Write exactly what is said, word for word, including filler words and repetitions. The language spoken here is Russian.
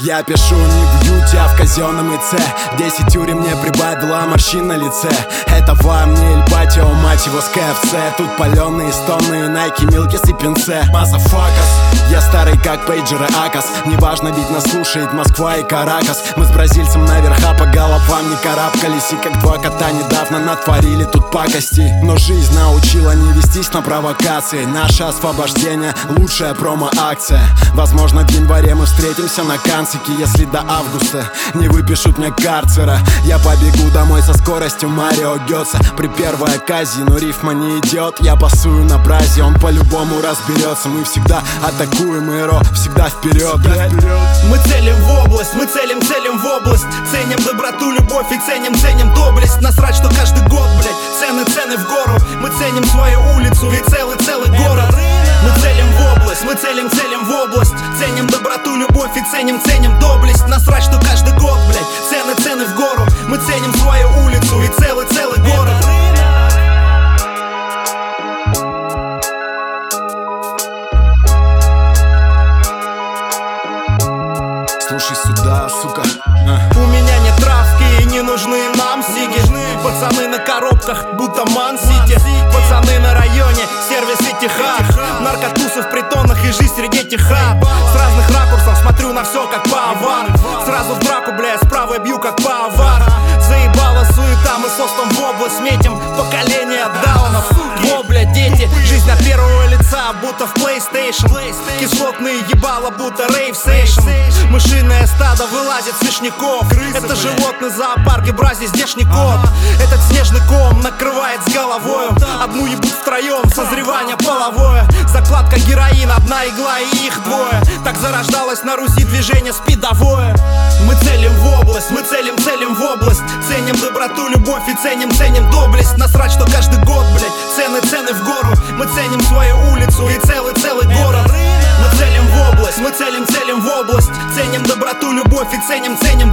Я пишу не в Юте, а в казенном ИЦ. Десять тюрем мне прибавила морщин на лице. Это вам не Эльпатио, мать его, с КФЦ. Тут паленые стоны, Найки, Милкис и Пинце. Мазафакас, я старый как пейджеры Акас. Неважно, ведь нас слушает Москва и Каракас. Мы с бразильцем наверха по головам не карабкались. И как два кота недавно натворили тут пакости. Но жизнь научила не вестись на провокации. Наше освобождение — лучшая промо-акция. Возможно, в январе мы встретимся на Канцеке. Если до августа не выпишут мне карцера, я побегу домой со скоростью Марио Гёца. При первой оказии, но рифма не идет. Я пасую на празе, он по-любому разберется. Мы всегда атакуем, и ро всегда вперед. Мы целим в область, мы целим, целим в область. Ценим доброту, любовь и ценим, ценим доблесть. Насрать, что каждый год, блять, цены, цены в гору. Мы ценим свою улицу и целый, целый город. Мы целим в область, мы целим, целим в область. Ценим доброту, любовь и ценим, ценим доблесть. Насрать, что каждый год, блять, цены, цены в гору. Мы ценим свою улицу и целый, целый город. Слушай сюда, сука. У меня нет травки и не нужны нам сиги. Пацаны на коробках, будто Ман-Сити. Пацаны на районе, сервис и Техас. Наркотусы в притонах и жизнь среди этих хат. С разных ракурсов смотрю на все как павар. Сразу в драку, бля, справа бью как павар. Заебала суета, мы с остом в область метим. Поколение даунов, во, бля, дети. Жизнь от первого лица, будто в PlayStation. Кислотные ебала, будто рейв-сейшн. Мышиное стадо вылазит с вишняков. Это животный зоопарк и брази здешний кот. Этот снежный ком накрывает с головою. Одну ебут втроем, созревание половое. Закладка героина, одна игла и их двое. Так зарождалось на Руси движение спидовое. Мы целим в область, мы целим, целим в область. Ценим доброту, любовь и ценим, ценим доблесть. Насрать, что каждый год, блять, цены, цены в гору. Мы ценим свою улицу и целый, целый город. Мы целим в область, мы целим, целим в область. Ценим доброту, любовь и ценим, ценим